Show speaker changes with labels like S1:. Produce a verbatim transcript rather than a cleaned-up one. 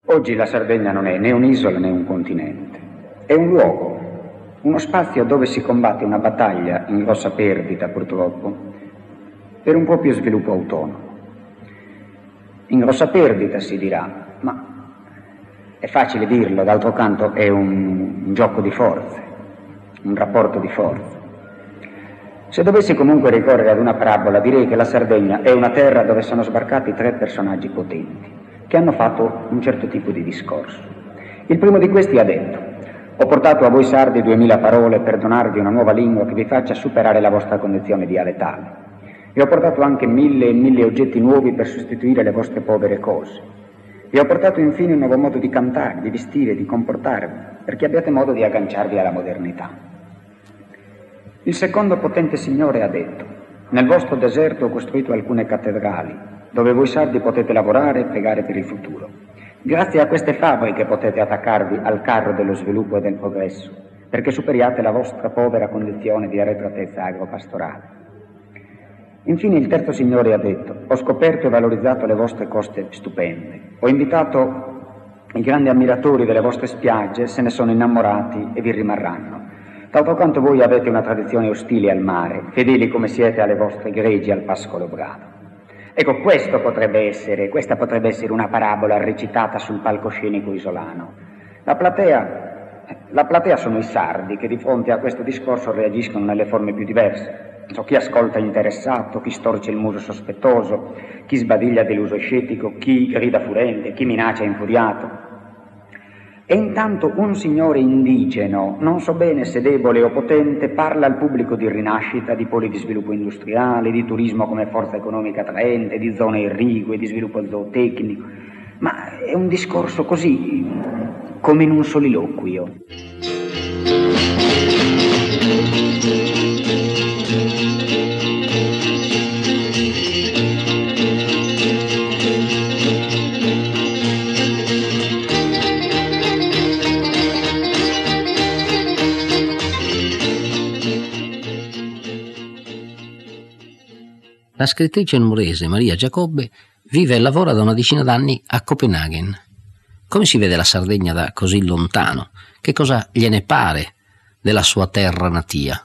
S1: Oggi la Sardegna non è né un'isola né un continente, è un luogo, uno spazio dove si combatte una battaglia in grossa perdita, purtroppo, per un proprio sviluppo autonomo. In grossa perdita si dirà, ma è facile dirlo, d'altro canto è un, un gioco di forze, un rapporto di forze. Se dovessi comunque ricorrere ad una parabola, direi che la Sardegna è una terra dove sono sbarcati tre personaggi potenti, che hanno fatto un certo tipo di discorso. Il primo di questi ha detto: ho portato a voi sardi duemila parole per donarvi una nuova lingua che vi faccia superare la vostra condizione dialettale. Vi ho portato anche mille e mille oggetti nuovi per sostituire le vostre povere cose. Vi ho portato infine un nuovo modo di cantare, di vestire, di comportarvi, perché abbiate modo di agganciarvi alla modernità. Il secondo potente signore ha detto: nel vostro deserto ho costruito alcune cattedrali, dove voi sardi potete lavorare e pregare per il futuro. Grazie a queste fabbriche potete attaccarvi al carro dello sviluppo e del progresso, perché superiate la vostra povera condizione di arretratezza agropastorale. Infine il terzo signore ha detto: ho scoperto e valorizzato le vostre coste stupende, ho invitato i grandi ammiratori delle vostre spiagge, se ne sono innamorati e vi rimarranno. D'altro canto voi avete una tradizione ostile al mare, fedeli come siete alle vostre greggi e al pascolo brado. Ecco, questo potrebbe essere, questa potrebbe essere una parabola recitata sul palcoscenico isolano. La platea, la platea sono i sardi che di fronte a questo discorso reagiscono nelle forme più diverse. So, chi ascolta interessato, chi storce il muso sospettoso, chi sbadiglia deluso e scettico, chi grida furente, chi minaccia infuriato. E intanto un signore indigeno, non so bene se debole o potente, parla al pubblico di rinascita, di poli di sviluppo industriale, di turismo come forza economica attraente, di zone irrigue, di sviluppo zootecnico. Ma è un discorso così, come in un soliloquio.
S2: La scrittrice nuorese Maria Giacobbe vive e lavora da una decina d'anni a Copenaghen. Come si vede la Sardegna da così lontano? Che cosa gliene pare della sua terra natia?